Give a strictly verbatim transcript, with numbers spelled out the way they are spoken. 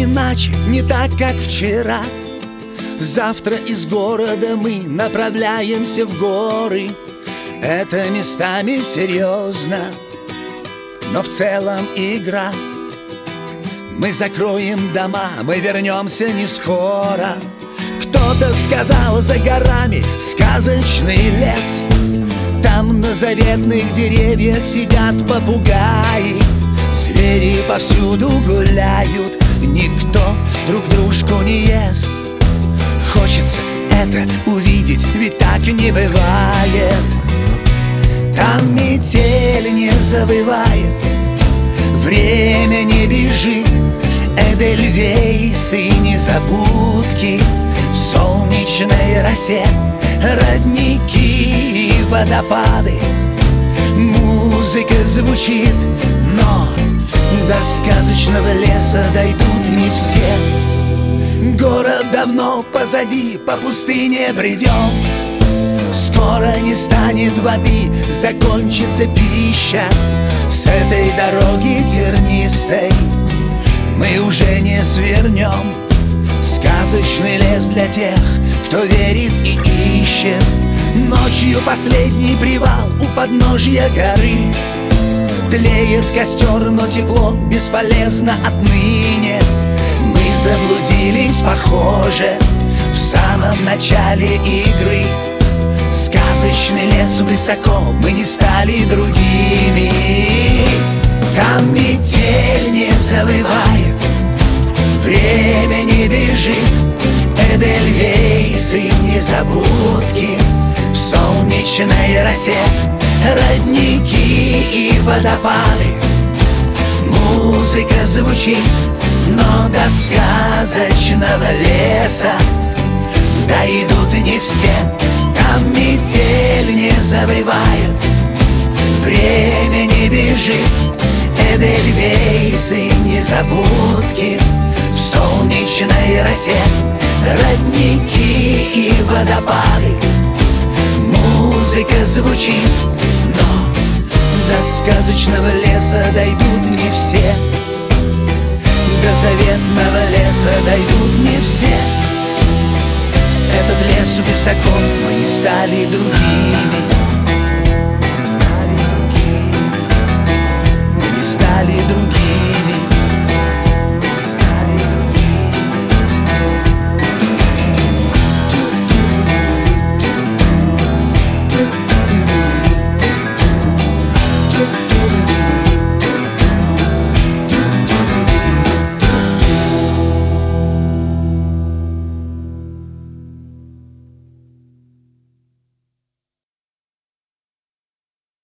иначе, не так, как вчера. Завтра из города мы направляемся в горы. Это местами серьезно, но в целом игра. Мы закроем дома, мы вернемся не скоро. Кто-то сказал, за горами сказочный лес. Там на заветных деревьях сидят попугаи. Звери повсюду гуляют, никто друг дружку не ест. Хочется это увидеть, ведь так не бывает. Там метель не завывает, время не бежит. Эдельвейсы и незабудки в солнечной росе, родники и водопады. Музыка звучит, но до сказочного леса дойдут не все. Город давно позади, по пустыне бредем. Скоро не станет воды, закончится пища. С этой дороги тернистой мы уже не свернем. Сказочный лес для тех, кто верит и ищет. Ночью последний привал у подножья горы. Тлеет костер, но тепло бесполезно отныне. Мы заблудились, похоже, в самом начале игры. Сказочный лес высоко, мы не стали другими. Там метель не завывает, время не бежит. Эдельвейсы, незабудки в солнечной росе, родники и водопады. Музыка звучит, но до сказочного леса дойдут не все. Там метель не завывает, время не бежит. Эдельвейсы, незабудки в солнечной росе, родники и водопады. Музыка звучит, но до сказочного леса дойдут не все. До заветного леса дойдут не все. Этот лес высоко, мы не стали другими. Мы не стали другими. Мы не стали другими.